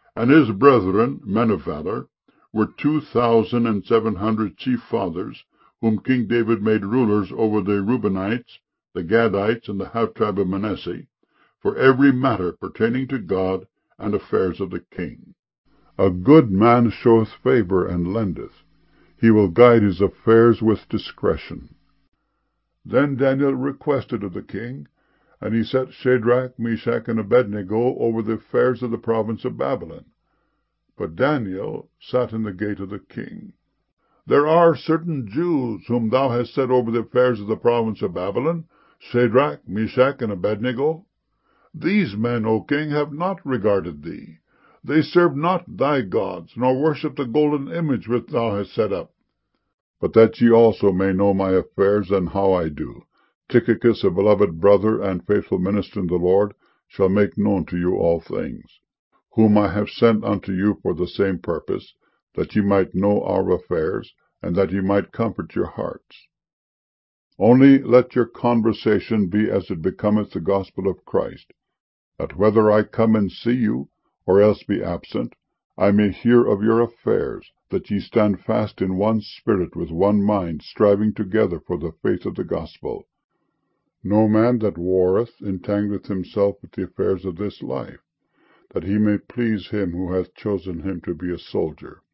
And his brethren, men of valor, were 2,700 chief fathers, whom King David made rulers over the Reubenites, the Gadites, and the half tribe of Manasseh, for every matter pertaining to God and affairs of the king. A good man showeth favor and lendeth. He will guide his affairs with discretion. Then Daniel requested of the king, and he set Shadrach, Meshach, and Abednego over the affairs of the province of Babylon. But Daniel sat in the gate of the king. There are certain Jews whom thou hast set over the affairs of the province of Babylon, Shadrach, Meshach, and Abednego. These men, O king, have not regarded thee. They serve not thy gods, nor worship the golden image which thou hast set up. But that ye also may know my affairs and how I do, Tychicus, a beloved brother and faithful minister in the Lord, shall make known to you all things, whom I have sent unto you for the same purpose, that ye might know our affairs, and that ye might comfort your hearts. Only let your conversation be as it becometh the gospel of Christ, that whether I come and see you, or else be absent, I may hear of your affairs, that ye stand fast in one spirit with one mind, striving together for the faith of the gospel. No man that warreth entangleth himself with the affairs of this life, that he may please him who hath chosen him to be a soldier.